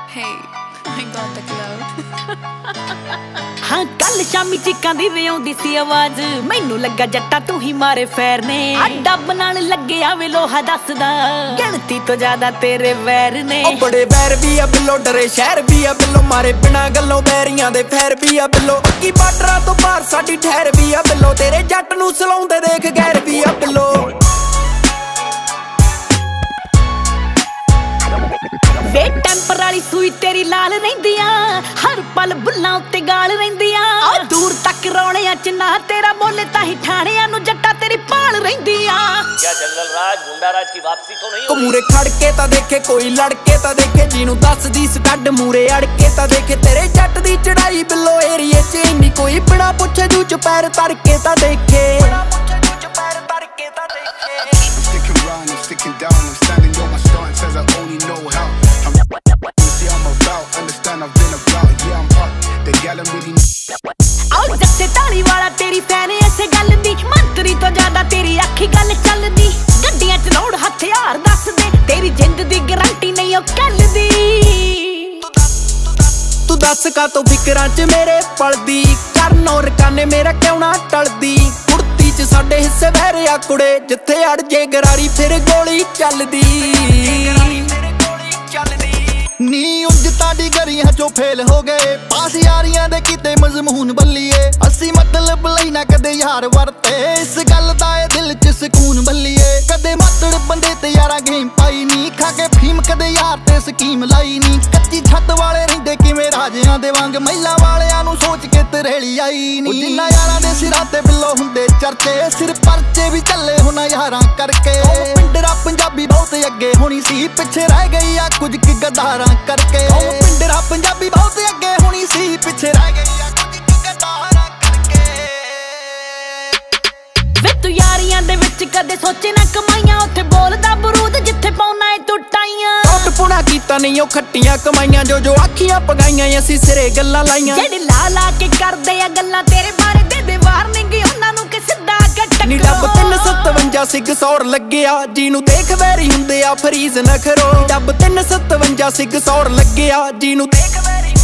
Hey, I got the clout. हाँ कल शामी चिक्कां दी वे आउंदी सी आवाज मैनू लगा जट्टा तू ही मारे फैर ने अड्डा बनाण लगे आवे लोहा दसदा गिणती तो ज्यादा तेरे वैर ने ओ बड़े वैर भी आ बिलो डरे शहर भी आ बिलो मारे बिना गल्लों बैरियां दे फैर भी आ बिलो पक्की बार्डरां तो बाहर साडी ठहर भी आ बिलो तेरे जट नू सलाउंदे देख गैर भी आ बिलो वे टैंपर वाली सूई तेरी लाल रहिंदियां हर पल बुल्लां उत्ते गाल रहिंदियां दूर तक रौणियां च ना तेरा बोले ताही ठाणियां नू जट्टा तेरी पाल रहिंदियां क्या जंगल राज गुंडा राज की वापसी तो नहीं हुई मूरे खड़के ता देखे कोई लड़के ता देखे जिनू दस दी स्टड मूरे अड़के ता देखे तेरे जट दी चढ़ाई बिलो एरिए च इन्नी कोई बिना पुछे जू च पैर तड़के ता देखे Sticking round, I'm sticking down, I'm standing on my stance as I only know how. See I'm about, understand I've been about, yeah I'm up. The gal I'm really आओ जट्टे ताली वाला तेरी फैन ऐसे गल दी मंत्री तो ज्यादा तेरी आखी गल चलदी गड्डियां च लोड हथियार दस दे तेरी जिंद दी गारंटी नहीं ओ कल दी तू दस का तो फिकरां च मेरे पलदी करन और काने मेरा क्यों ना टलदी कुर्ती च साडे हिस्से वैरिया कुड़े जिथे अड़ जे गरारी फिर गोली चलदी नी उजता दी गरियां चो फेल हो गए पास यारियां दे किते मजमून बल्लीए असी मतलब लई ना कदे यार वरते इस गल दा ए दिल च सुकून बल्लीए कदे मातड़ बंदे ते यारा गेम पाई नी खा के फीम कदे यार ते स्कीम लाई नी कच्ची छत वाले रहिंदे किवें राजियां दे वांग महिला वालियां नु सोच के तरेली आई नी जिन्ना यारां दे सिरां ते बिल्लो हुंदे चर्चे सिर परचे भी चले हुन यारां करके पिंडरा पंजाबी बहुत अगे होनी सी पिछे रह गई आ कुछ कि गदारां करके पिंडरा पंजाबी बहुत अगे होनी सी पिछे रह गई आ कुछ कि गदारां करके वे तू यारियां दे विच कदे सोचे ना कमाइयां उत्थे बोलदा बरूद जिथे पाउना ए तू टाइयां पुना कीता नहीं ओ खट्टियां कमाइयां जो आखियां पगाइयां असी सिरे गल्लां लाइयां जेड़े ला ला के करदे आ गल्लां तेरे बारे दे वार्निंग उन्हां नु कि सिद्धा कट नी डब 357 सिग सौर लगਿਆ जीनू देख वैरी हुंदे आ फरीज नखरो डब 357 सिग सौर लगਿਆ जीनू देख वैरी